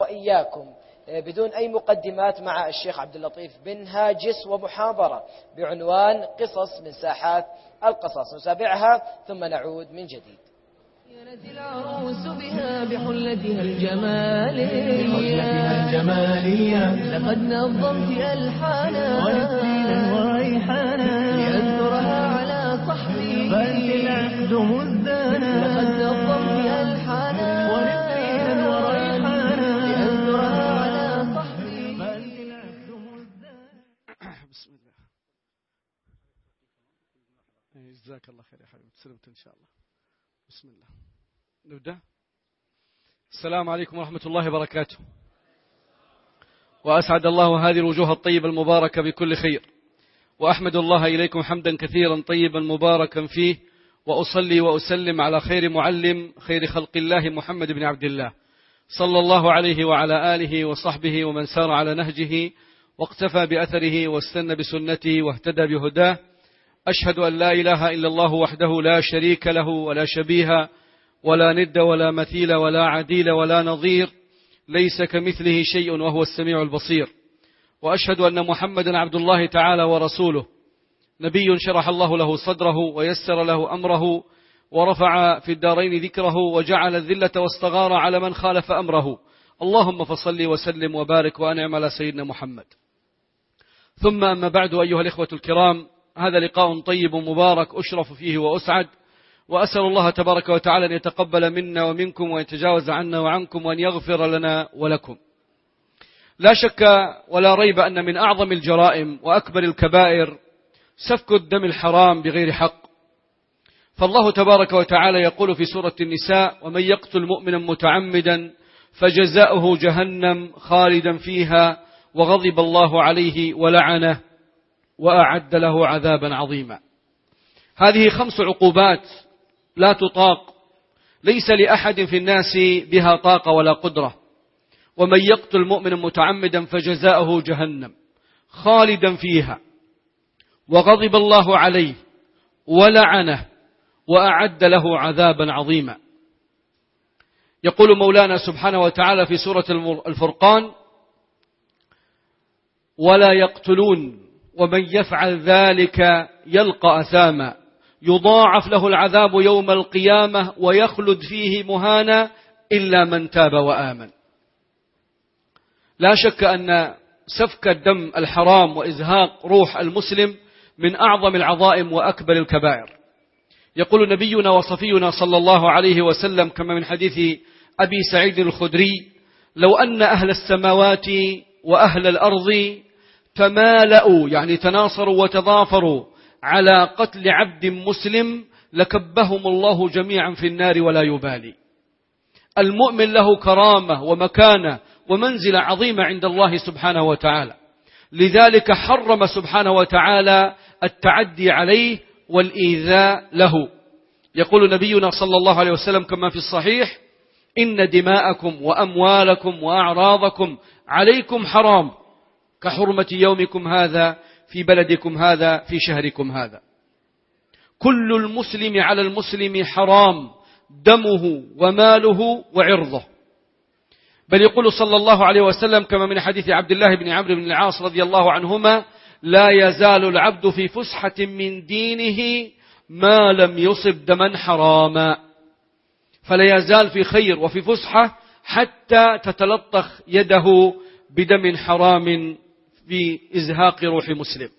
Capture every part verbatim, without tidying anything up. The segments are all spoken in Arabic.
وإياكم بدون أي مقدمات مع الشيخ عبد اللطيف بن هاجس ومحاضرة بعنوان قصص من ساحات القصص، نتابعها ثم نعود من جديد. زينت العروس بها بحلتها الجمالية، لقد نظمت ألحانا ونسينا وريحانا لأذكرها على صحبي، فأنت العهد مزدانا. لقد نظمت ألحانا ونسينا وريحانا لأذكرها على صحبي، فأنت العهد مزدانا. بسم الله. جزاك الله خير يا حبيبي، سلمت إن شاء الله. بسم الله نبدأ. السلام عليكم ورحمة الله وبركاته، وأسعد الله هذه الوجوه الطيبة المباركة بكل خير، وأحمد الله إليكم حمدا كثيرا طيبا مباركا فيه، وأصلي وأسلم على خير معلم خير خلق الله محمد بن عبد الله صلى الله عليه وعلى آله وصحبه ومن سار على نهجه واقتفى بأثره واستنى بسنته واهتدى بهداه. أشهد أن لا إله إلا الله وحده لا شريك له ولا شبيه ولا ند ولا مثيل ولا عديل ولا نظير، ليس كمثله شيء وهو السميع البصير. وأشهد أن محمدا عبد الله تعالى ورسوله، نبي شرح الله له صدره ويسر له أمره ورفع في الدارين ذكره وجعل الذلة والصغار على من خالف أمره. اللهم فصل وسلم وبارك وأنعم على سيدنا محمد. ثم أما بعد، أيها الإخوة الكرام، هذا لقاء طيب مبارك أشرف فيه وأسعد، وأسأل الله تبارك وتعالى أن يتقبل منا ومنكم وأن يتجاوز عنا وعنكم وأن يغفر لنا ولكم. لا شك ولا ريب أن من أعظم الجرائم وأكبر الكبائر سفك الدم الحرام بغير حق. فالله تبارك وتعالى يقول في سورة النساء: ومن يقتل مؤمنا متعمدا فجزاؤه جهنم خالدا فيها وغضب الله عليه ولعنه وأعد له عذابا عظيما. هذه خمس عقوبات لا تطاق، ليس لأحد في الناس بها طاقة ولا قدرة. ومن يقتل مؤمنا متعمدا فجزاؤه جهنم خالدا فيها وغضب الله عليه ولعنه وأعد له عذابا عظيما. يقول مولانا سبحانه وتعالى في سورة الفرقان: ولا يقتلون ومن يفعل ذلك يلقى أثاما يضاعف له العذاب يوم القيامة ويخلد فيه مهانا إلا من تاب وآمن. لا شك أن سفك الدم الحرام وإزهاق روح المسلم من أعظم العظائم وأكبر الكبائر. يقول نبينا وصفينا صلى الله عليه وسلم كما من حديث أبي سعيد الخدري: لو أن أهل السماوات وأهل الأرض تمالأوا، يعني تناصروا وتضافروا على قتل عبد مسلم لكبهم الله جميعا في النار ولا يبالي. المؤمن له كرامة ومكانة ومنزلة عظيمة عند الله سبحانه وتعالى، لذلك حرم سبحانه وتعالى التعدي عليه والإيذاء له. يقول نبينا صلى الله عليه وسلم كما في الصحيح: إن دماءكم وأموالكم وأعراضكم عليكم حرام كحرمة يومكم هذا في بلدكم هذا في شهركم هذا. كل المسلم على المسلم حرام دمه وماله وعرضه. بل يقول صلى الله عليه وسلم كما من حديث عبد الله بن عمرو بن العاص رضي الله عنهما: لا يزال العبد في فسحة من دينه ما لم يصب دما حراما. فلا يزال في خير وفي فسحة حتى تتلطخ يده بدم حرام في إزهاق روح مسلم.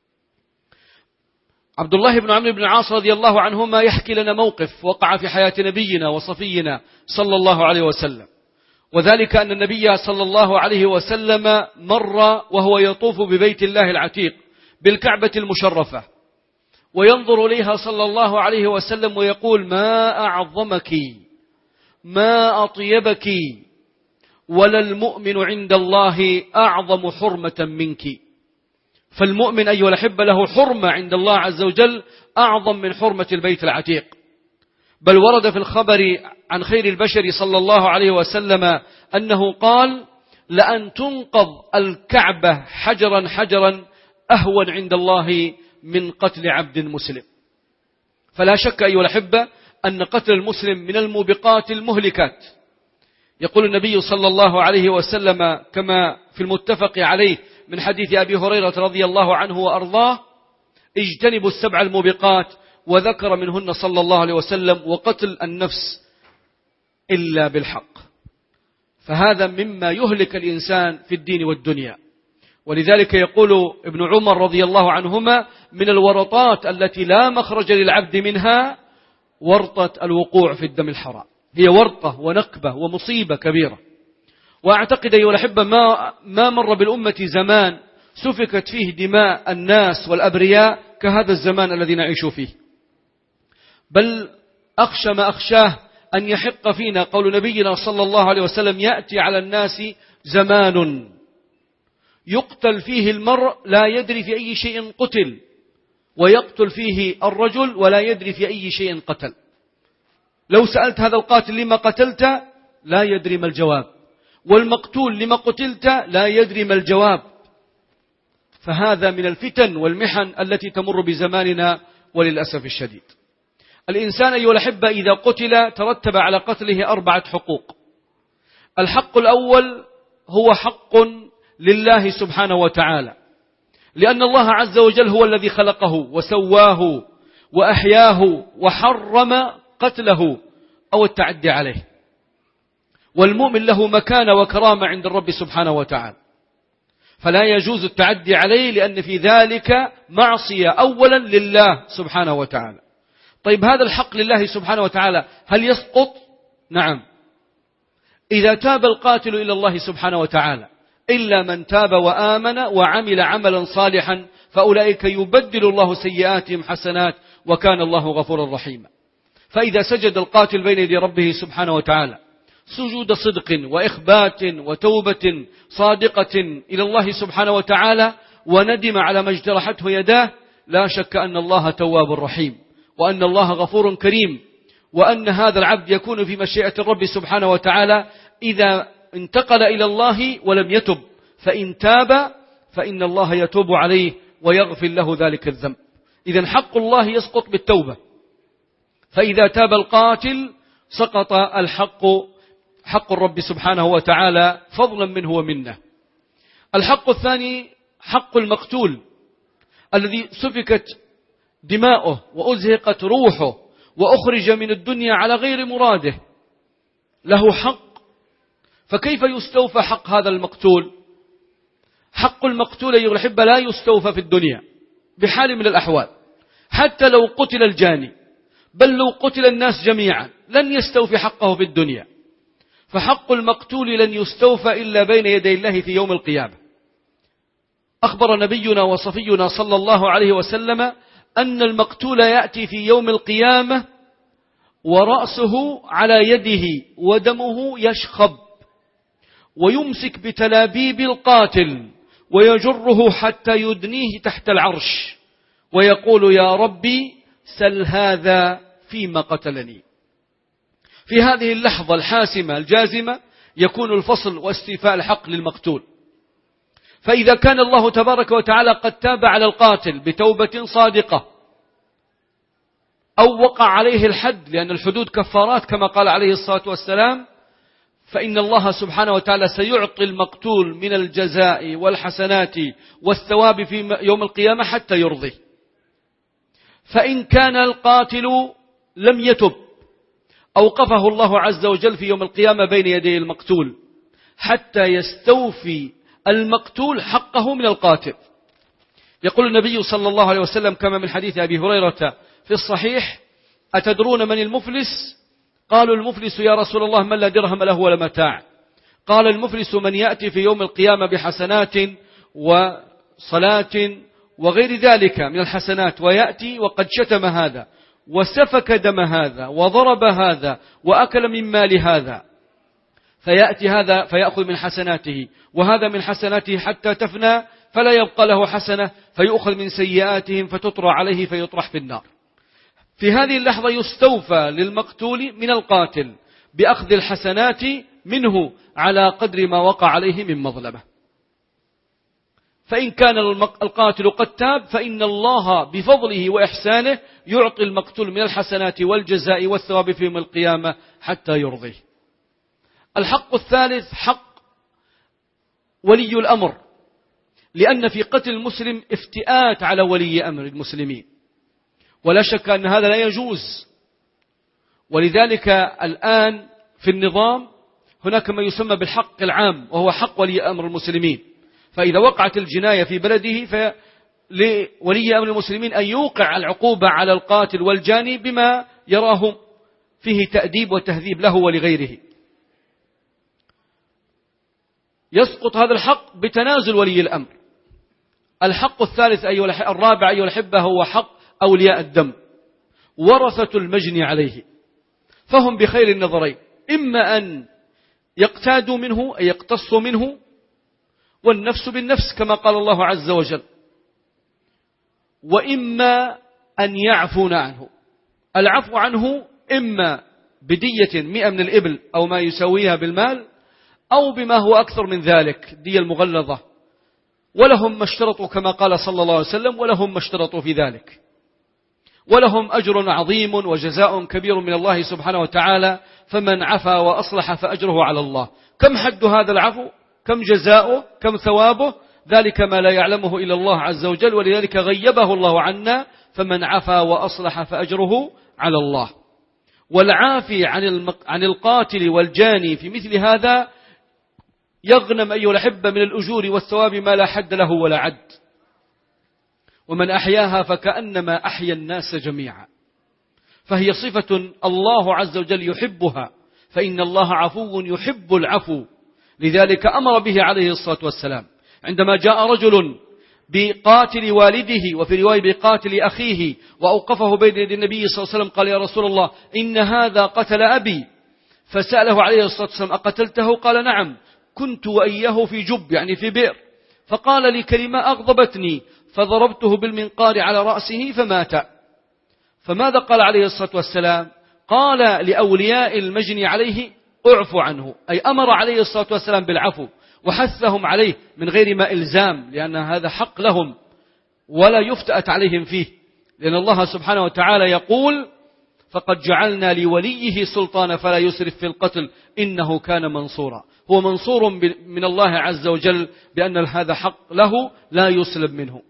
عبد الله بن عمرو بن العاص رضي الله عنهما يحكي لنا موقف وقع في حياة نبينا وصفينا صلى الله عليه وسلم، وذلك أن النبي صلى الله عليه وسلم مر وهو يطوف ببيت الله العتيق بالكعبة المشرفة، وينظر إليها صلى الله عليه وسلم ويقول: ما أعظمك، ما أطيبك، ولا المؤمن عند الله أعظم حرمة منك. فالمؤمن أيها الأحبة له حرمة عند الله عز وجل أعظم من حرمة البيت العتيق. بل ورد في الخبر عن خير البشر صلى الله عليه وسلم أنه قال: لأن تنقض الكعبة حجرا حجرا أهون عند الله من قتل عبد مسلم. فلا شك أيها الأحبة أن قتل المسلم من الموبقات المهلكات. يقول النبي صلى الله عليه وسلم كما في المتفق عليه من حديث أبي هريرة رضي الله عنه وأرضاه: اجتنبوا السبع الموبقات، وذكر منهن صلى الله عليه وسلم وقتل النفس إلا بالحق. فهذا مما يهلك الإنسان في الدين والدنيا. ولذلك يقول ابن عمر رضي الله عنهما: من الورطات التي لا مخرج للعبد منها ورطة الوقوع في الدم الحرام. هي ورطة ونكبة ومصيبة كبيرة. وأعتقد أيها الأحبة ما, ما مر بالأمة زمان سفكت فيه دماء الناس والأبرياء كهذا الزمان الذي نعيش فيه. بل أخشى ما أخشاه أن يحق فينا قول نبينا صلى الله عليه وسلم: يأتي على الناس زمان يقتل فيه المرء لا يدري في أي شيء قتل، ويقتل فيه الرجل ولا يدري في أي شيء قتل. لو سألت هذا القاتل لما قتلت لا يدري ما الجواب، والمقتول لما قتلت لا يدري ما الجواب. فهذا من الفتن والمحن التي تمر بزماننا وللأسف الشديد. الإنسان أيها الأحبة إذا قتل ترتب على قتله أربعة حقوق. الحق الأول هو حق لله سبحانه وتعالى، لأن الله عز وجل هو الذي خلقه وسواه وأحياه وحرم قتله أو التعدي عليه. والمؤمن له مكانة وكرامة عند الرب سبحانه وتعالى، فلا يجوز التعدي عليه، لأن في ذلك معصية أولا لله سبحانه وتعالى. طيب هذا الحق لله سبحانه وتعالى هل يسقط؟ نعم، إذا تاب القاتل إلى الله سبحانه وتعالى، إلا من تاب وآمن وعمل عملا صالحا فأولئك يبدل الله سيئاتهم حسنات وكان الله غفورا رحيما. فإذا سجد القاتل بين يدي ربه سبحانه وتعالى سجود صدق وإخبات وتوبة صادقة إلى الله سبحانه وتعالى وندم على ما اجترحته يداه، لا شك أن الله تواب رحيم، وأن الله غفور كريم، وأن هذا العبد يكون في مشيئة الرب سبحانه وتعالى إذا انتقل إلى الله ولم يتب، فإن تاب فإن الله يتوب عليه ويغفر له ذلك الذنب. إذن حق الله يسقط بالتوبة، فإذا تاب القاتل سقط الحق، حق الرب سبحانه وتعالى فضلا منه ومنه. الحق الثاني حق المقتول الذي سفكت دماؤه وأزهقت روحه وأخرج من الدنيا على غير مراده، له حق. فكيف يستوفى حق هذا المقتول؟ حق المقتول أيها الأحبة لا يستوفى في الدنيا بحال من الأحوال، حتى لو قتل الجاني، بل لو قتل الناس جميعا لن يستوفي حقه في الدنيا. فحق المقتول لن يستوفى إلا بين يدي الله في يوم القيامة. أخبر نبينا وصفينا صلى الله عليه وسلم أن المقتول يأتي في يوم القيامة ورأسه على يده ودمه يشخب، ويمسك بتلابيب القاتل ويجره حتى يدنيه تحت العرش ويقول: يا ربي سل هذا فيما قتلني. في هذه اللحظة الحاسمة الجازمة يكون الفصل واستيفاء الحق للمقتول. فإذا كان الله تبارك وتعالى قد تاب على القاتل بتوبة صادقة أو وقع عليه الحد، لأن الحدود كفارات كما قال عليه الصلاة والسلام، فإن الله سبحانه وتعالى سيعطي المقتول من الجزاء والحسنات والثواب في يوم القيامة حتى يرضيه. فإن كان القاتل لم يتب أوقفه الله عز وجل في يوم القيامة بين يدي المقتول حتى يستوفي المقتول حقه من القاتل. يقول النبي صلى الله عليه وسلم كما من حديث أبي هريرة في الصحيح: أتدرون من المفلس؟ قالوا: المفلس يا رسول الله من لا درهم له ولا متاع. قال: المفلس من يأتي في يوم القيامة بحسنات وصلاة وغير ذلك من الحسنات، ويأتي وقد شتم هذا وسفك دم هذا وضرب هذا وأكل من مال هذا، فيأتي هذا فيأخذ من حسناته وهذا من حسناته حتى تفنى فلا يبقى له حسنة، فيؤخذ من سيئاتهم فتطرى عليه فيطرح في النار. في هذه اللحظة يستوفى للمقتول من القاتل بأخذ الحسنات منه على قدر ما وقع عليه من مظلمة. فإن كان القاتل قد تاب فإن الله بفضله وإحسانه يعطي المقتول من الحسنات والجزاء والثواب في يوم القيامة حتى يرضيه. الحق الثالث حق ولي الأمر، لأن في قتل المسلم افتئات على ولي أمر المسلمين، ولا شك أن هذا لا يجوز. ولذلك الآن في النظام هناك ما يسمى بالحق العام، وهو حق ولي أمر المسلمين. فإذا وقعت الجناية في بلده فلولي أمر المسلمين أن يوقع العقوبة على القاتل والجاني بما يراه فيه تأديب وتهذيب له ولغيره. يسقط هذا الحق بتنازل ولي الأمر. الحق الثالث أيها الرابع أيها الأحبة هو حق أولياء الدم، ورثة المجني عليه، فهم بخير النظرين، إما أن يقتادوا منه أي يقتصوا منه، والنفس بالنفس كما قال الله عز وجل، وإما أن يعفون عنه. العفو عنه إما بدية مئة من الإبل أو ما يساويها بالمال، أو بما هو أكثر من ذلك دية المغلظة، ولهم ما اشترطوا كما قال صلى الله عليه وسلم، ولهم ما اشترطوا في ذلك، ولهم أجر عظيم وجزاء كبير من الله سبحانه وتعالى، فمن عفا وأصلح فأجره على الله. كم حد هذا العفو؟ كم جزاؤه؟ كم ثوابه؟ ذلك ما لا يعلمه إلا الله عز وجل، ولذلك غيبه الله عنا، فمن عفا وأصلح فأجره على الله. والعافي عن عن القاتل والجاني في مثل هذا يغنم أيها الأحبة من الأجور والثواب ما لا حد له ولا عد. ومن أحياها فكأنما أحيا الناس جميعا، فهي صفة الله عز وجل يحبها، فإن الله عفو يحب العفو، لذلك أمر به عليه الصلاة والسلام. عندما جاء رجل بقاتل والده، وفي رواية بقاتل أخيه، وأوقفه بين يدي النبي صلى الله عليه وسلم، قال يا رسول الله إن هذا قتل أبي، فسأله عليه الصلاة والسلام أقتلته؟ قال نعم، كنت وإياه في جب يعني في بئر، فقال لي كلمة أغضبتني فضربته بالمنقار على رأسه فمات. فماذا قال عليه الصلاة والسلام؟ قال لأولياء المجني عليه اعفوا عنه، أي أمر عليه الصلاة والسلام بالعفو وحثهم عليه من غير ما إلزام، لأن هذا حق لهم ولا يفتأت عليهم فيه، لأن الله سبحانه وتعالى يقول فقد جعلنا لوليه سلطانا فلا يسرف في القتل إنه كان منصورا. هو منصور من الله عز وجل بأن هذا حق له لا يسلب منه.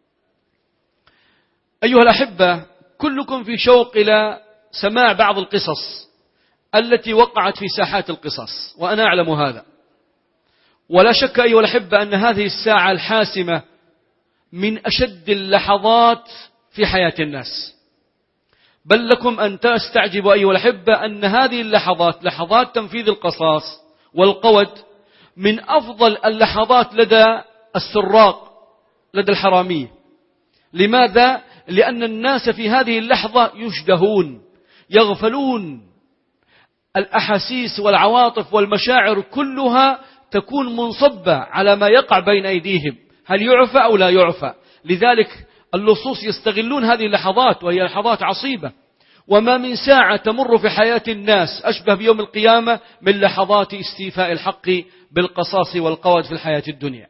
أيها الأحبة، كلكم في شوق إلى سماع بعض القصص التي وقعت في ساحات القصص، وأنا أعلم هذا، ولا شك أيها الأحبة أن هذه الساعة الحاسمة من أشد اللحظات في حياة الناس، بل لكم أن تستعجبوا أيها الأحبة أن هذه اللحظات لحظات تنفيذ القصاص والقود من أفضل اللحظات لدى السراق، لدى الحرامية. لماذا؟ لأن الناس في هذه اللحظة يشدهون، يغفلون، الأحاسيس والعواطف والمشاعر كلها تكون منصبة على ما يقع بين أيديهم، هل يعفى أو لا يعفى. لذلك اللصوص يستغلون هذه اللحظات، وهي لحظات عصيبة، وما من ساعة تمر في حياة الناس أشبه بيوم القيامة من لحظات استيفاء الحق بالقصاص والقود في الحياة الدنيا.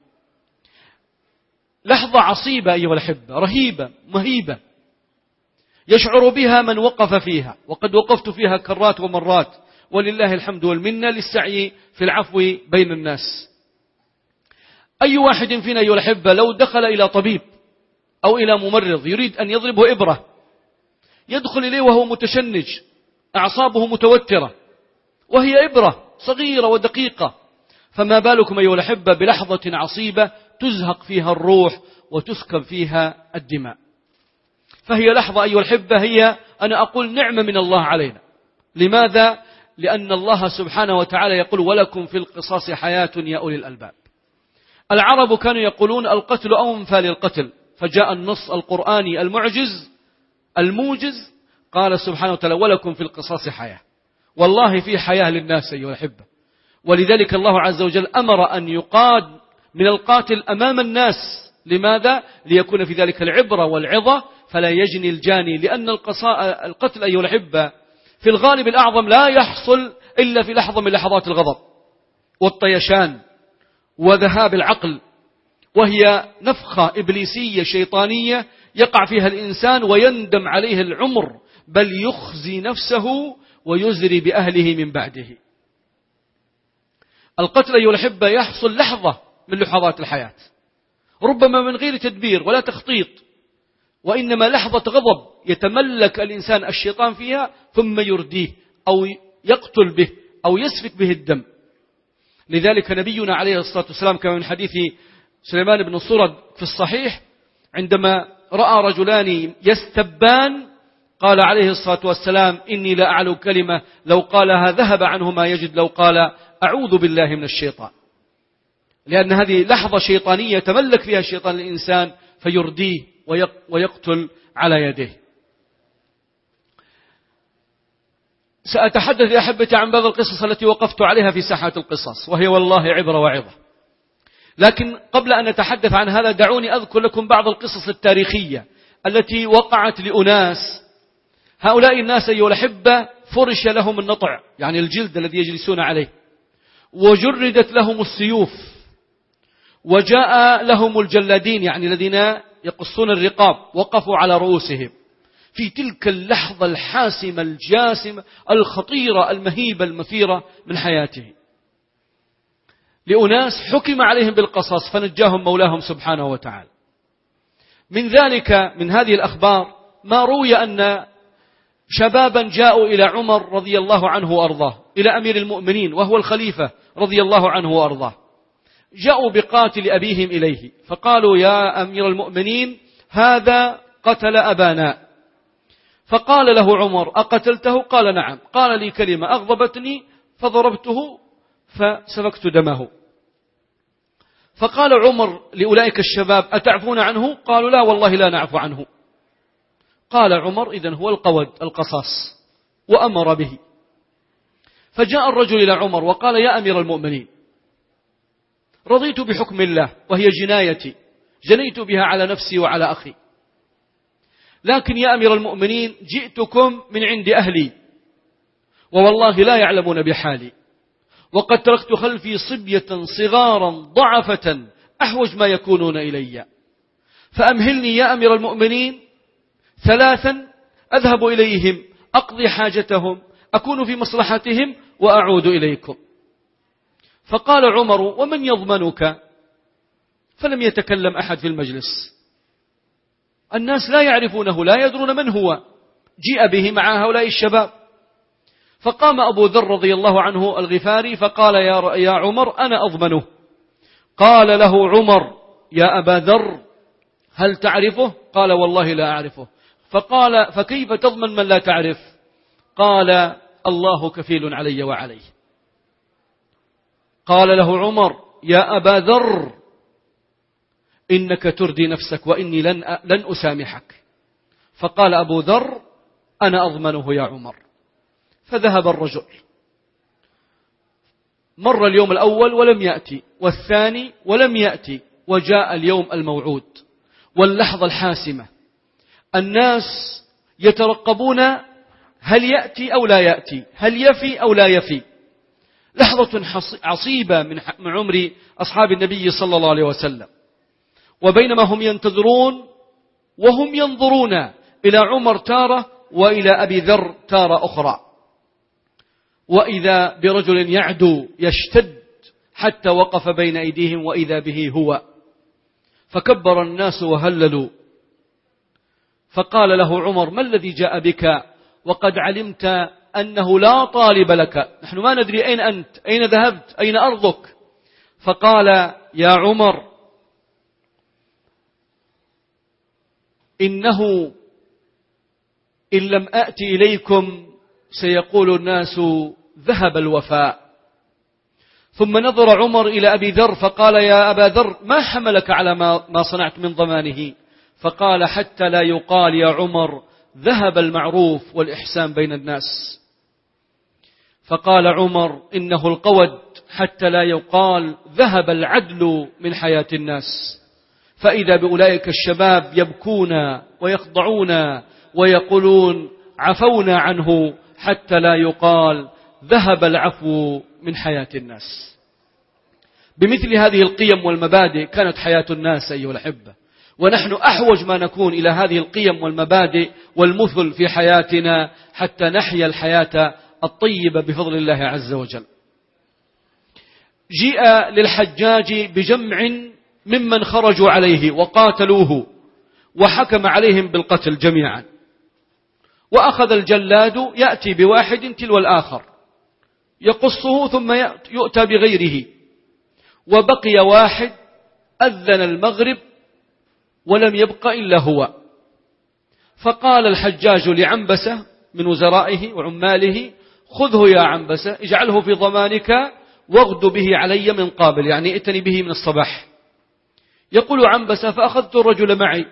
لحظة عصيبة أيها الأحبة، رهيبة مهيبة، يشعر بها من وقف فيها، وقد وقفت فيها كرات ومرات، ولله الحمد والمنة للسعي في العفو بين الناس. أي واحد فينا أيها الأحبة لو دخل إلى طبيب أو إلى ممرض يريد أن يضربه إبرة، يدخل إليه وهو متشنج، أعصابه متوترة، وهي إبرة صغيرة ودقيقة، فما بالكم أيها الأحبة بلحظة عصيبة تزهق فيها الروح وتسكب فيها الدماء. فهي لحظة أيها الأحبة هي أنا أقول نعمة من الله علينا. لماذا؟ لأن الله سبحانه وتعالى يقول ولكم في القصاص حياة يا أولي الألباب. العرب كانوا يقولون القتل أنفى للقتل، فجاء النص القرآني المعجز الموجز قال سبحانه وتعالى ولكم في القصاص حياة. والله في حياة للناس أيها الأحبة، ولذلك الله عز وجل أمر أن يقاد من القاتل أمام الناس. لماذا؟ ليكون في ذلك العبرة والعظة، فلا يجني الجاني، لأن القتل أيها الأحبة في الغالب الأعظم لا يحصل إلا في لحظة من لحظات الغضب والطيشان وذهاب العقل، وهي نفخة إبليسية شيطانية يقع فيها الإنسان ويندم عليه العمر، بل يخزي نفسه ويزري بأهله من بعده. القتل أيها الأحبة يحصل لحظة من لحظات الحياة، ربما من غير تدبير ولا تخطيط، وإنما لحظة غضب يتملك الإنسان الشيطان فيها ثم يرديه أو يقتل به أو يسفك به الدم. لذلك نبينا عليه الصلاة والسلام كما من حديث سليمان بن صرد في الصحيح عندما رأى رجلان يستبان قال عليه الصلاة والسلام: إني لا أعلو كلمة لو قالها ذهب عنه ما يجد لو قال أعوذ بالله من الشيطان، لأن هذه لحظة شيطانية تملك فيها الشيطان الإنسان فيرديه ويقتل على يديه. سأتحدث يا أحبتي عن بعض القصص التي وقفت عليها في ساحات القصص، وهي والله عبرة وعظة. لكن قبل أن نتحدث عن هذا دعوني أذكر لكم بعض القصص التاريخية التي وقعت لأناس. هؤلاء الناس أيها الأحبة فرش لهم النطع، يعني الجلد الذي يجلسون عليه، وجردت لهم السيوف، وجاء لهم الجلادين يعني الذين يقصون الرقاب، وقفوا على رؤوسهم في تلك اللحظة الحاسمة الجاسمة الخطيرة المهيبة المثيرة من حياته، لأناس حكم عليهم بالقصاص فنجاهم مولاهم سبحانه وتعالى. من ذلك من هذه الأخبار ما روي أن شبابا جاءوا إلى عمر رضي الله عنه وأرضاه، إلى أمير المؤمنين وهو الخليفة رضي الله عنه وأرضاه، جاءوا بقاتل أبيهم إليه فقالوا: يا أمير المؤمنين هذا قتل أبانا. فقال له عمر: أقتلته؟ قال: نعم. قال: لي كلمة أغضبتني فضربته فسفكت دمه. فقال عمر لأولئك الشباب: أتعفون عنه؟ قالوا: لا والله لا نعفو عنه. قال عمر: إذن هو القود القصاص، وأمر به. فجاء الرجل إلى عمر وقال: يا أمير المؤمنين رضيت بحكم الله وهي جنايتي، جنيت بها على نفسي وعلى أخي، لكن يا أمير المؤمنين جئتكم من عند أهلي ووالله لا يعلمون بحالي، وقد تركت خلفي صبية صغارا ضعفة أحوج ما يكونون إلي، فأمهلني يا أمير المؤمنين ثلاثا أذهب إليهم أقضي حاجتهم أكون في مصلحتهم وأعود إليكم. فقال عمر: ومن يضمنك؟ فلم يتكلم أحد في المجلس، الناس لا يعرفونه لا يدرون من هو، جيء به مع هؤلاء الشباب. فقام أبو ذر رضي الله عنه الغفاري فقال: يا يا عمر أنا أضمنه. قال له عمر: يا أبا ذر هل تعرفه؟ قال: والله لا أعرفه. فقال: فكيف تضمن من لا تعرف؟ قال: الله كفيل علي وعليه. قال له عمر: يا أبا ذر إنك تردي نفسك وإني لن لن أسامحك. فقال أبو ذر: أنا أضمنه يا عمر. فذهب الرجل، مر اليوم الأول ولم يأتي، والثاني ولم يأتي، وجاء اليوم الموعود واللحظة الحاسمة، الناس يترقبون هل يأتي أو لا يأتي، هل يفي أو لا يفي. لحظة عصيبة من عمر أصحاب النبي صلى الله عليه وسلم. وبينما هم ينتظرون وهم ينظرون إلى عمر تارة وإلى أبي ذر تارة أخرى، وإذا برجل يعدو يشتد حتى وقف بين أيديهم وإذا به هو، فكبر الناس وهللوا. فقال له عمر: ما الذي جاء بك وقد علمت أنه لا طالب لك؟ نحن ما ندري أين أنت، أين ذهبت، أين أرضك؟ فقال: يا عمر إنه إن لم أأتي إليكم سيقول الناس ذهب الوفاء. ثم نظر عمر إلى أبي ذر فقال: يا أبا ذر ما حملك على ما صنعت من ضمانه؟ فقال: حتى لا يقال يا عمر ذهب المعروف والإحسان بين الناس. فقال عمر: إنه القود حتى لا يقال ذهب العدل من حياة الناس. فإذا بأولئك الشباب يبكون ويخضعون ويقولون: عفونا عنه حتى لا يقال ذهب العفو من حياة الناس. بمثل هذه القيم والمبادئ كانت حياة الناس أيها الأحبة، ونحن أحوج ما نكون إلى هذه القيم والمبادئ والمثل في حياتنا حتى نحيا الحياة الطيبة بفضل الله عز وجل. جيء للحجاج بجمع ممن خرجوا عليه وقاتلوه وحكم عليهم بالقتل جميعا، وأخذ الجلاد يأتي بواحد تلو الآخر يقصه ثم يؤتى بغيره، وبقي واحد أذن المغرب ولم يبق إلا هو. فقال الحجاج لعنبسة من وزرائه وعماله: خذه يا عنبسة، اجعله في ضمانك واغد به علي من قابل، يعني ائتني به من الصباح. يقول عنبسة: فأخذت الرجل معي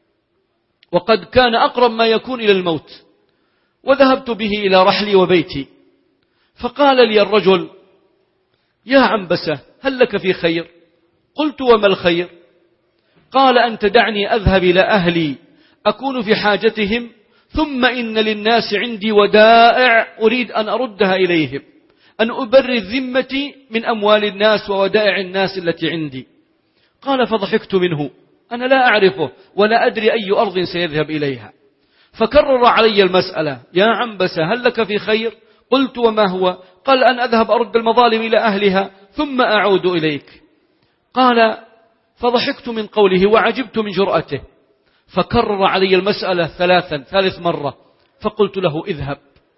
وقد كان أقرب ما يكون إلى الموت، وذهبت به إلى رحلي وبيتي. فقال لي الرجل: يا عنبسة، هل لك في خير؟ قلت: وما الخير؟ قال: أن تدعني أذهب إلى أهلي أكون في حاجتهم، ثم إن للناس عندي ودائع أريد أن أردها إليهم، أن أبرر ذمتي من أموال الناس وودائع الناس التي عندي. قال: فضحكت منه، أنا لا أعرفه ولا أدري أي أرض سيذهب إليها. فكرر علي المسألة: يا عنبسة، هل لك في خير؟ قلت: وما هو؟ قال: أن أذهب أرد المظالم إلى أهلها ثم أعود إليك. قال: فضحكت من قوله وعجبت من جرأته. فكرر علي المسألة ثلاثا ثالث مرة، فقلت له: اذهب.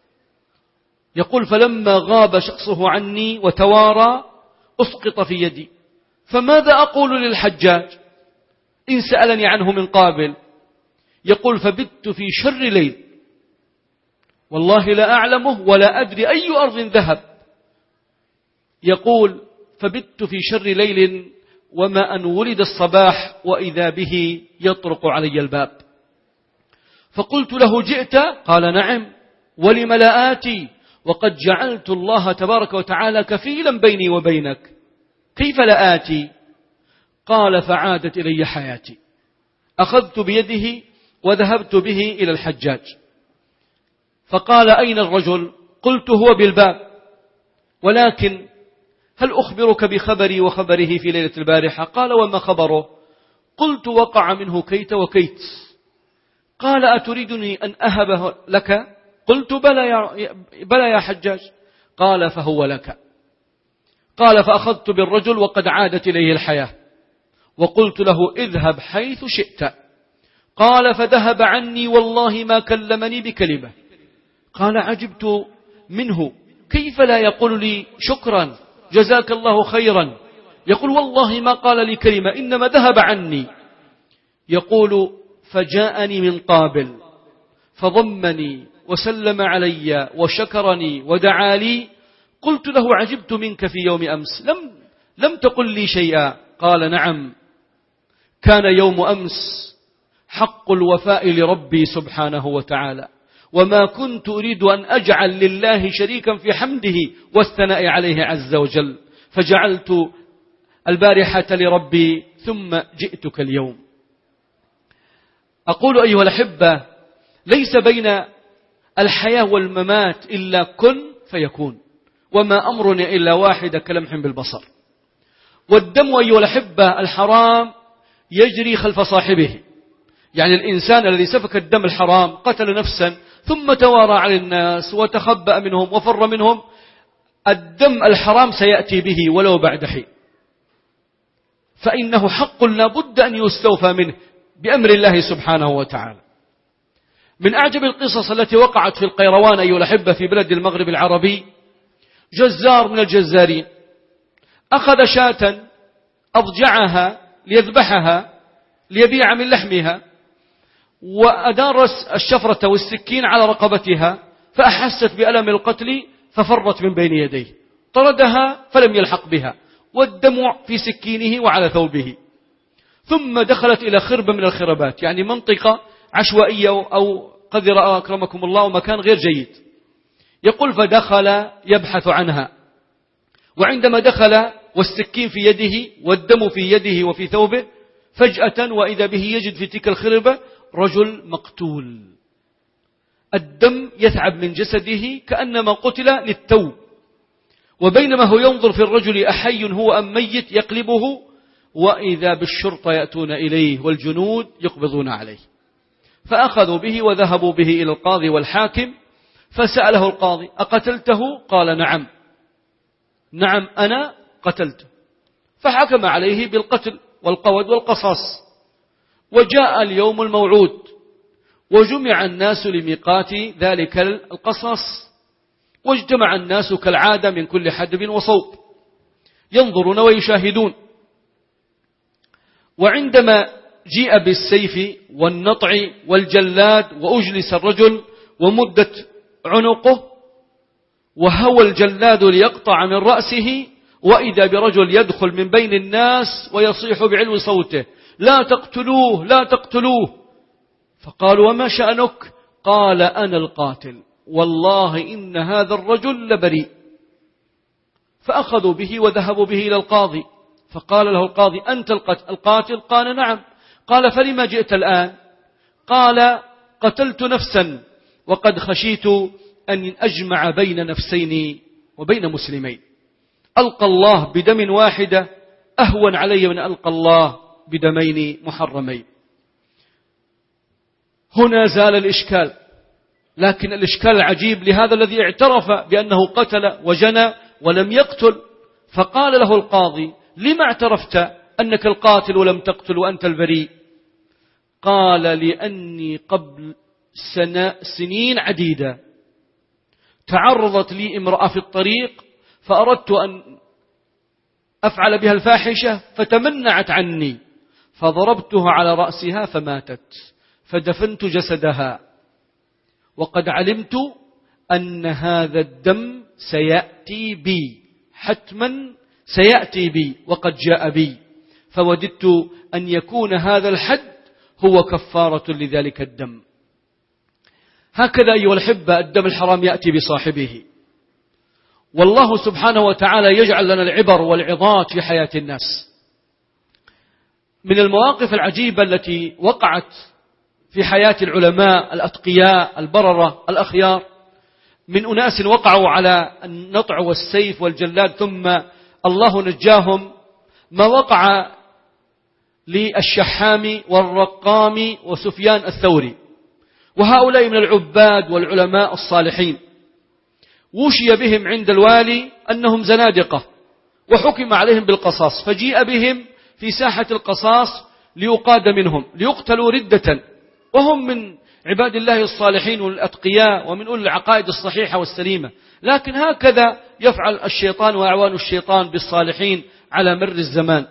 يقول: فلما غاب شخصه عني وتوارى أسقط في يدي، فماذا أقول للحجاج إن سألني عنه من قابل؟ يقول: فبت في شر ليل والله لا أعلمه ولا أدري أي أرض ذهب. يقول: فبت في شر ليل وما أن ولد الصباح وإذا به يطرق علي الباب. فقلت له: جئت؟ قال: نعم، ولم لا آتي وقد جعلت الله تبارك وتعالى كفيلا بيني وبينك، كيف لا آتي؟ قال: فعادت إلي حياتي. أخذت بيده وذهبت به إلى الحجاج. فقال: أين الرجل؟ قلت: هو بالباب، ولكن هل أخبرك بخبري وخبره في ليلة البارحة؟ قال: وما خبره؟ قلت: وقع منه كيت وكيت. قال: أتريدني أن أهبه لك؟ قلت: بلى يا, بلى يا حجاج. قال: فهو لك. قال: فأخذت بالرجل وقد عادت إليه الحياة، وقلت له: اذهب حيث شئت. قال: فذهب عني والله ما كلمني بكلمة. قال: عجبت منه، كيف لا يقول لي شكرا جزاك الله خيرا؟ يقول: والله ما قال لي كلمة، إنما ذهب عني. يقول: فجاءني من قابل فضمني وسلم علي وشكرني ودعا لي. قلت له: عجبت منك في يوم أمس، لم, لم تقل لي شيئا. قال: نعم، كان يوم أمس حق الوفاء لربي سبحانه وتعالى، وما كنت أريد أن أجعل لله شريكا في حمده والثناء عليه عز وجل، فجعلت البارحة لربي ثم جئتك اليوم. أقول أيها الأحبة: ليس بين الحياة والممات إلا كن فيكون، وما أمرنا إلا واحدة كلمح بالبصر. والدم أيها الأحبة الحرام يجري خلف صاحبه، يعني الإنسان الذي سفك الدم الحرام قتل نفسا ثم توارى على الناس وتخبأ منهم وفر منهم، الدم الحرام سيأتي به ولو بعد حين، فإنه حق لا بد أن يستوفى منه بأمر الله سبحانه وتعالى. من أعجب القصص التي وقعت في القيروان أيها الأحبة في بلد المغرب العربي، جزار من الجزارين أخذ شاة أضجعها ليذبحها ليبيع من لحمها، وأدار الشفرة والسكين على رقبتها، فأحست بألم القتل ففرت من بين يديه، طردها فلم يلحق بها، والدم في سكينه وعلى ثوبه. ثم دخلت إلى خرب من الخربات، يعني منطقة عشوائية أو قذر أكرمكم الله ومكان غير جيد. يقول: فدخل يبحث عنها، وعندما دخل والسكين في يده والدم في يده وفي ثوبه، فجأة وإذا به يجد في تلك الخربة رجل مقتول، الدم يثعب من جسده كأنما قتل للتو، وبينما هو ينظر في الرجل أحي هو أم ميت يقلبه، وإذا بالشرطة يأتون إليه والجنود يقبضون عليه. فأخذوا به وذهبوا به إلى القاضي والحاكم، فسأله القاضي: أقتلته؟ قال: نعم. نعم أنا قتلته، فحكم عليه بالقتل والقود والقصاص. وجاء اليوم الموعود وجمع الناس لميقات ذلك القصاص، واجتمع الناس كالعادة من كل حدب وصوب ينظرون ويشاهدون. وعندما جيء بالسيف والنطع والجلاد وأجلس الرجل ومدت عنقه وهوى الجلاد ليقطع من رأسه، وإذا برجل يدخل من بين الناس ويصيح بعلو صوته: لا تقتلوه لا تقتلوه. فقالوا: وما شأنك؟ قال: أنا القاتل، والله إن هذا الرجل لبريء. فأخذوا به وذهبوا به إلى القاضي، فقال له القاضي: أنت القاتل؟ قال: نعم. قال: فلما جئت الآن؟ قال: قتلت نفسا وقد خشيت أن أجمع بين نفسين وبين مسلمين. ألقى الله بدم واحدة أهون علي من ألقى الله بدمين محرمين. هنا زال الإشكال، لكن الإشكال العجيب لهذا الذي اعترف بأنه قتل وجنى ولم يقتل. فقال له القاضي: لما اعترفت أنك القاتل ولم تقتل وأنت البريء؟ قال: لأني قبل سنين عديدة تعرضت لي امرأة في الطريق فأردت أن أفعل بها الفاحشة فتمنعت عني، فضربتها على رأسها فماتت، فدفنت جسدها، وقد علمت أن هذا الدم سيأتي بي، حتما سيأتي بي وقد جاء بي، فوددت أن يكون هذا الحد هو كفارة لذلك الدم. هكذا أيها الأحبة الدم الحرام يأتي بصاحبه، والله سبحانه وتعالى يجعل لنا العبر والعظات في حياة الناس. من المواقف العجيبة التي وقعت في حياة العلماء الأتقياء البررة الأخيار، من أناس وقعوا على النطع والسيف والجلاد ثم الله نجاهم، ما وقع للشحام والرقام وسفيان الثوري، وهؤلاء من العباد والعلماء الصالحين. وشي بهم عند الوالي أنهم زنادقة وحكم عليهم بالقصاص، فجيء بهم في ساحة القصاص ليقاد منهم ليقتلوا ردة، وهم من عباد الله الصالحين والأتقياء ومن أولي العقائد الصحيحة والسليمة. لكن هكذا يفعل الشيطان وأعوان الشيطان بالصالحين على مر الزمان.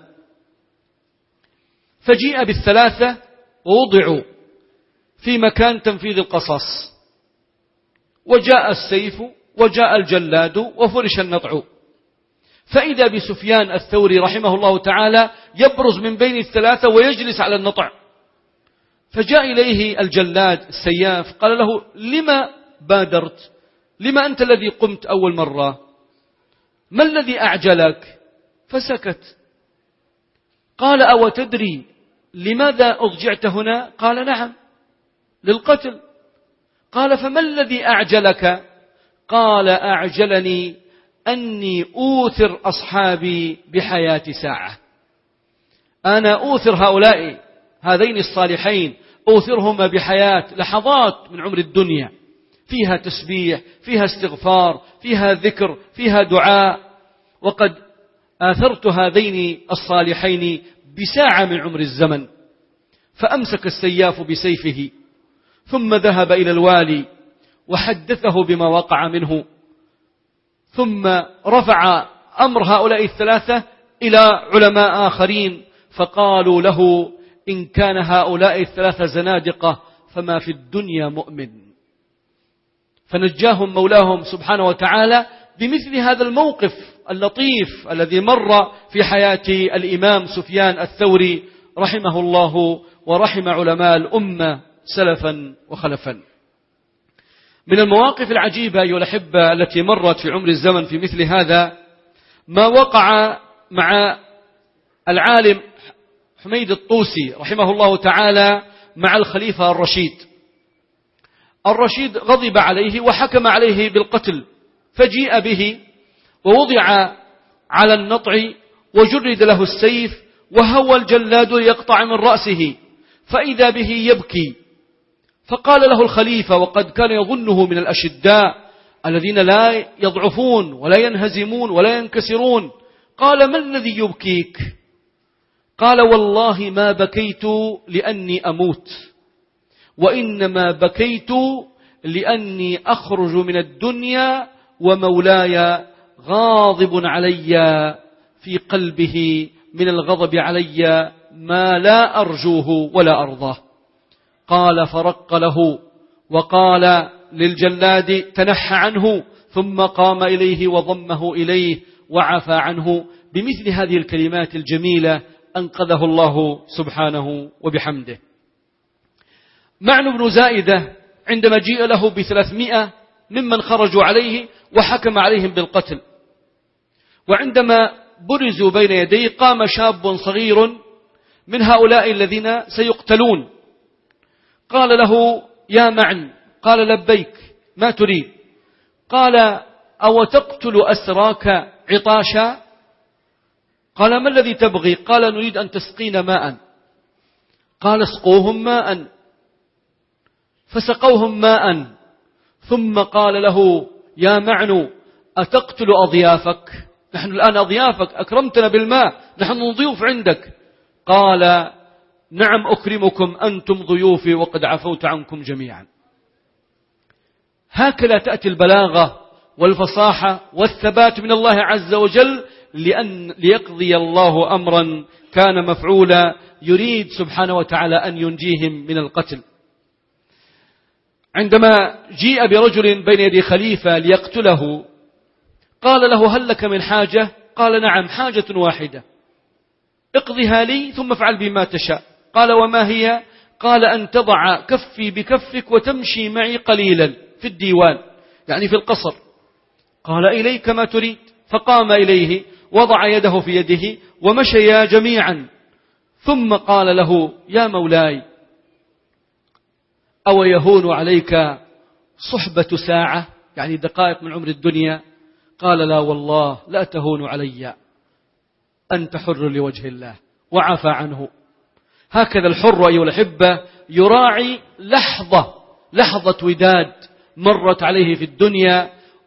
فجيء بالثلاثة ووضعوا في مكان تنفيذ القصاص، وجاء السيف وجاء الجلاد وفرش النطع، فإذا بسفيان الثوري رحمه الله تعالى يبرز من بين الثلاثة ويجلس على النطع. فجاء إليه الجلاد السياف قال له: لما بادرت؟ لما أنت الذي قمت أول مرة؟ ما الذي أعجلك؟ فسكت. قال: أو تدري لماذا أضجعت هنا؟ قال: نعم، للقتل. قال: فما الذي أعجلك؟ قال: أعجلني أني أوثر أصحابي بحياة ساعة، أنا أوثر هؤلاء هذين الصالحين، أوثرهما بحياة لحظات من عمر الدنيا، فيها تسبيح، فيها استغفار، فيها ذكر، فيها دعاء، وقد آثرت هذين الصالحين بساعة من عمر الزمن. فأمسك السياف بسيفه ثم ذهب إلى الوالي وحدثه بما وقع منه، ثم رفع أمر هؤلاء الثلاثة إلى علماء آخرين فقالوا له: إن كان هؤلاء الثلاثة زنادقة فما في الدنيا مؤمن. فنجاهم مولاهم سبحانه وتعالى بمثل هذا الموقف اللطيف الذي مر في حياة الإمام سفيان الثوري رحمه الله ورحم علماء الأمة سلفا وخلفا. من المواقف العجيبة أيها الأحبة التي مرت في عمر الزمن في مثل هذا ما وقع مع العالم حميد الطوسي رحمه الله تعالى مع الخليفة الرشيد. الرشيد غضب عليه وحكم عليه بالقتل، فجيء به ووضع على النطع وجرد له السيف وهوى الجلاد يقطع من رأسه، فإذا به يبكي. فقال له الخليفة، وقد كان يظنه من الأشداء الذين لا يضعفون ولا ينهزمون ولا ينكسرون، قال: ما الذي يبكيك؟ قال: والله ما بكيت لأني أموت، وإنما بكيت لأني أخرج من الدنيا ومولاي غاضب علي في قلبه من الغضب علي ما لا أرجوه ولا أرضاه. قال: فرق له وقال للجلاد: تنحى عنه، ثم قام إليه وضمه إليه وعفى عنه. بمثل هذه الكلمات الجميلة أنقذه الله سبحانه وبحمده. معن بن زائدة عندما جيء له بثلاثمائة ممن خرجوا عليه وحكم عليهم بالقتل، وعندما برزوا بين يديه قام شاب صغير من هؤلاء الذين سيقتلون، قال له: يا معن. قال: لبيك، ما تريد؟ قال: أو تقتل أسراك عطاشا؟ قال: ما الذي تبغي؟ قال: نريد أن تسقينا ماء. قال: اسقوهم ماء. فسقوهم ماء، ثم قال له: يا معن، أتقتل أضيافك؟ نحن الآن أضيافك، أكرمتنا بالماء، نحن ضيوف عندك. قال: نعم أكرمكم، أنتم ضيوفي وقد عفوت عنكم جميعا. هكذا تأتي البلاغة والفصاحة والثبات من الله عز وجل، لأن ليقضي الله أمرا كان مفعولا يريد سبحانه وتعالى أن ينجيهم من القتل. عندما جيء برجل بين يدي خليفة ليقتله، قال له: هل لك من حاجة؟ قال: نعم، حاجة واحدة، اقضها لي ثم افعل بما تشاء. قال: وما هي؟ قال: أن تضع كفي بكفك وتمشي معي قليلا في الديوان، يعني في القصر. قال: إليك ما تريد. فقام إليه، وضع يده في يده ومشيا جميعا، ثم قال له: يا مولاي، أو يهون عليك صحبة ساعة، يعني دقائق من عمر الدنيا؟ قال: لا والله لا تهون علي، أنت حر لوجه الله، وعفى عنه. هكذا الحر أيها الأحبة يراعي لحظة لحظة وداد مرت عليه في الدنيا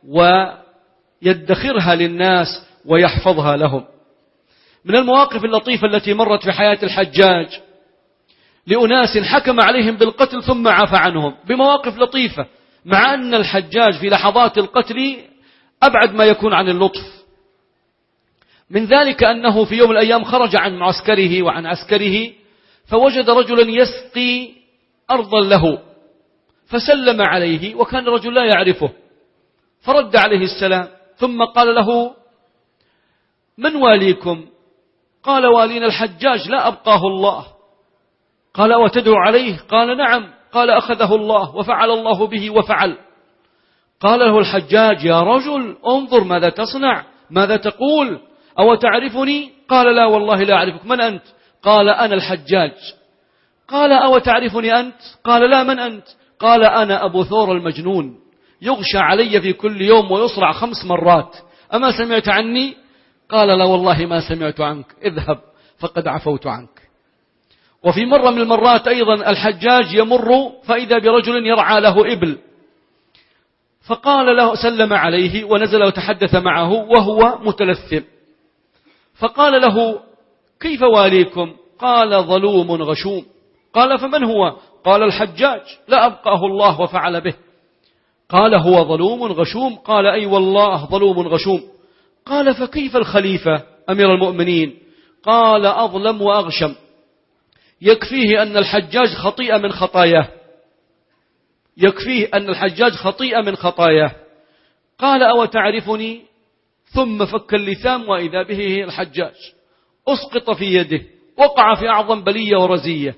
ويدخرها للناس ويحفظها لهم. من المواقف اللطيفة التي مرت في حياة الحجاج لأناس حكم عليهم بالقتل ثم عفى عنهم، بمواقف لطيفة، مع أن الحجاج في لحظات القتل أبعد ما يكون عن اللطف. من ذلك أنه في يوم من الأيام خرج عن معسكره وعن عسكره، فوجد رجلا يسقي أرضا له، فسلم عليه، وكان الرجل لا يعرفه، فرد عليه السلام، ثم قال له: من واليكم؟ قال: والينا الحجاج لا أبقاه الله. قال: وتدعو عليه؟ قال: نعم. قال: أخذه الله وفعل الله به وفعل. قال له الحجاج: يا رجل، انظر ماذا تصنع، ماذا تقول، أو تعرفني؟ قال: لا والله لا أعرفك. من أنت؟ قال: أنا الحجاج. قال: أو تعرفني أنت؟ قال: لا. من أنت؟ قال: أنا أبو ثور المجنون، يغشى علي في كل يوم ويصرع خمس مرات، أما سمعت عني؟ قال: لا والله ما سمعت عنك، اذهب فقد عفوت عنك. وفي مرة من المرات أيضا الحجاج يمر فإذا برجل يرعى له إبل، فقال له، سلم عليه ونزل وتحدث معه وهو متلثم، فقال له: كيف واليكم؟ قال: ظلوم غشوم. قال: فمن هو؟ قال: الحجاج لا أبقاه الله وفعل به. قال: هو ظلوم غشوم؟ قال: أي والله ظلوم غشوم. قال: فكيف الخليفة أمير المؤمنين؟ قال: أظلم وأغشم، يكفيه أن الحجاج خطيئة من خطاياه، يكفيه أن الحجاج خطيئة من خطاياه. قال: أو تعرفني؟ ثم فك اللثام وإذا به الحجاج أسقط في يده، وقع في أعظم بلية ورزية،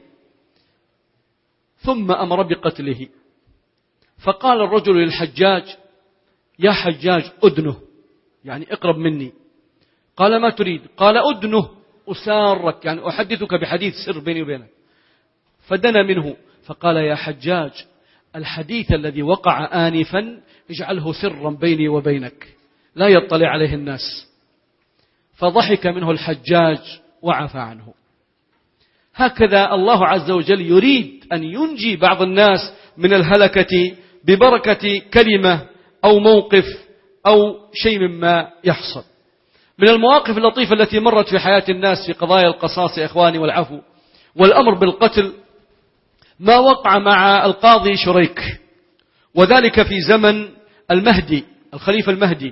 ثم أمر بقتله. فقال الرجل للحجاج: يا حجاج، أدنه، يعني اقرب مني. قال: ما تريد؟ قال: أدنه، أسارك، يعني أحدثك بحديث سر بيني وبينك. فدنا منه فقال: يا حجاج، الحديث الذي وقع آنفا اجعله سرا بيني وبينك لا يطلع عليه الناس. فضحك منه الحجاج وعفى عنه. هكذا الله عز وجل يريد أن ينجي بعض الناس من الهلكة ببركة كلمة أو موقف أو شيء مما يحصل. من المواقف اللطيفة التي مرت في حياة الناس في قضايا القصاص يا إخواني والعفو والأمر بالقتل ما وقع مع القاضي شريك، وذلك في زمن المهدي الخليفة المهدي.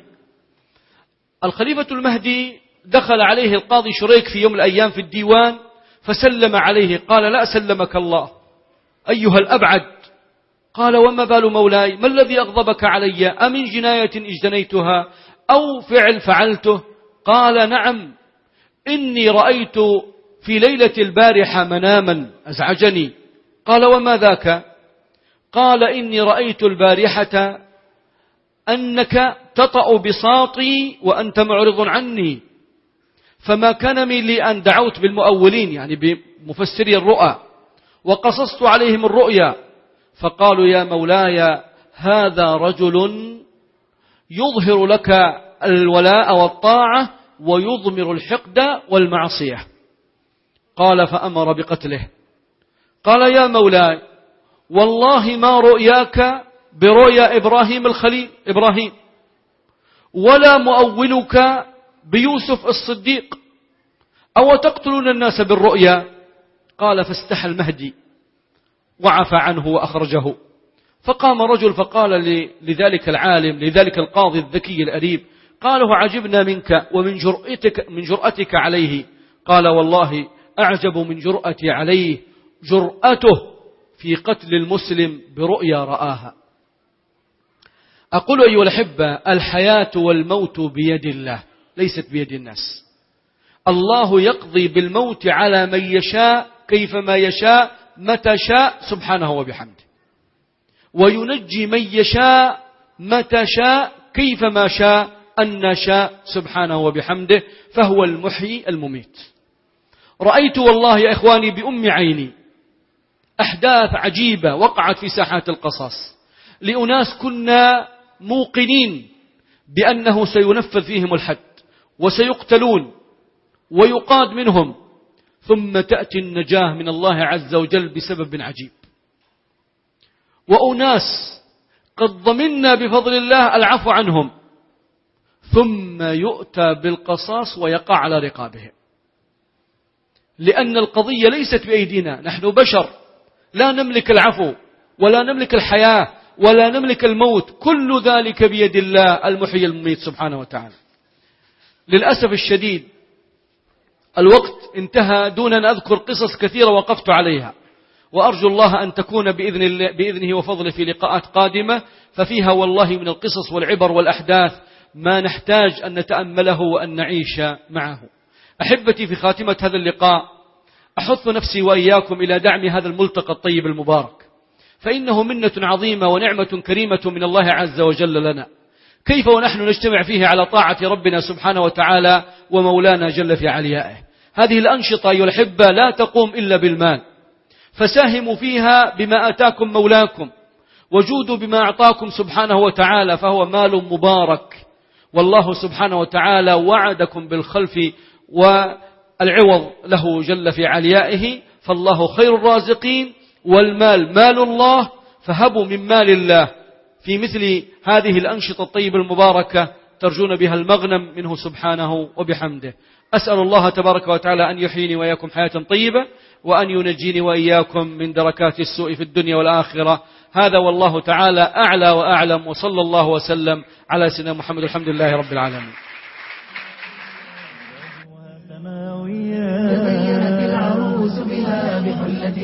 الخليفة المهدي دخل عليه القاضي شريك في يوم من الأيام في الديوان فسلم عليه، قال: لا سلمك الله أيها الأبعد. قال: وما بال مولاي؟ ما الذي أغضبك علي؟ أمن جناية اجتنيتها أو فعل فعلته؟ قال: نعم، إني رأيت في ليلة البارحة مناما أزعجني. قال: وما ذاك؟ قال: إني رأيت البارحة أنك تطأ بساطي وأنت معرض عني، فما كان من لي أن دعوت بالمؤولين يعني بمفسري الرؤى وقصصت عليهم الرؤيا، فقالوا: يا مولاي هذا رجل يظهر لك الولاء والطاعة ويضمر الحقد والمعصية. قال: فأمر بقتله. قال: يا مولاي والله ما رؤياك برؤيا إبراهيم الخليل إبراهيم، ولا مؤولك بيوسف الصديق، أو تقتلون الناس بالرؤيا؟ قال: فاستحى المهدي وعفى عنه وأخرجه. فقام رجل فقال لذلك العالم لذلك القاضي الذكي الأديب، قاله: عجبنا منك ومن جرأتك, من جرأتك عليه. قال: والله أعجب من جرأتي عليه جرأته في قتل المسلم برؤيا رآها. أقول أيها الأحبة: الحياة والموت بيد الله ليست بيد الناس. الله يقضي بالموت على من يشاء كيفما يشاء متى شاء سبحانه وبحمده، وينجي من يشاء متى شاء كيفما شاء أن شاء سبحانه وبحمده، فهو المحيي المميت. رأيت والله يا إخواني بأم عيني أحداث عجيبة وقعت في ساحات القصاص لأناس كنا موقنين بأنه سينفذ فيهم الحد وسيقتلون ويقاد منهم، ثم تأتي النجاة من الله عز وجل بسبب عجيب. وأناس قد ضمنا بفضل الله العفو عنهم، ثم يؤتى بالقصاص ويقع على رقابهم، لأن القضية ليست بأيدينا، نحن بشر لا نملك العفو ولا نملك الحياة ولا نملك الموت، كل ذلك بيد الله المحيي المميت سبحانه وتعالى. للأسف الشديد الوقت انتهى دون أن أذكر قصص كثيرة وقفت عليها، وأرجو الله أن تكون بإذن الله بإذنه وفضله في لقاءات قادمة، ففيها والله من القصص والعبر والأحداث ما نحتاج أن نتأمله وأن نعيش معه. أحبتي، في خاتمة هذا اللقاء أحث نفسي وإياكم إلى دعم هذا الملتقى الطيب المبارك، فإنه منة عظيمة ونعمة كريمة من الله عز وجل لنا. كيف ونحن نجتمع فيه على طاعة ربنا سبحانه وتعالى ومولانا جل في عليائه. هذه الأنشطة أيها الأحبة لا تقوم إلا بالمال، فساهموا فيها بما آتاكم مولاكم، وجودوا بما أعطاكم سبحانه وتعالى، فهو مال مبارك، والله سبحانه وتعالى وعدكم بالخلف والعوض له جل في عليائه، فالله خير الرازقين، والمال مال الله، فهبوا من مال الله في مثل هذه الأنشطة الطيبة المباركة ترجون بها المغنم منه سبحانه وبحمده. أسأل الله تبارك وتعالى أن يحييني وإياكم حياة طيبة، وأن ينجيني وإياكم من دركات السوء في الدنيا والآخرة. هذا والله تعالى أعلى وأعلم، وصلى الله وسلم على سيدنا محمد، الحمد لله رب العالمين. تزينت العروس بها بحلة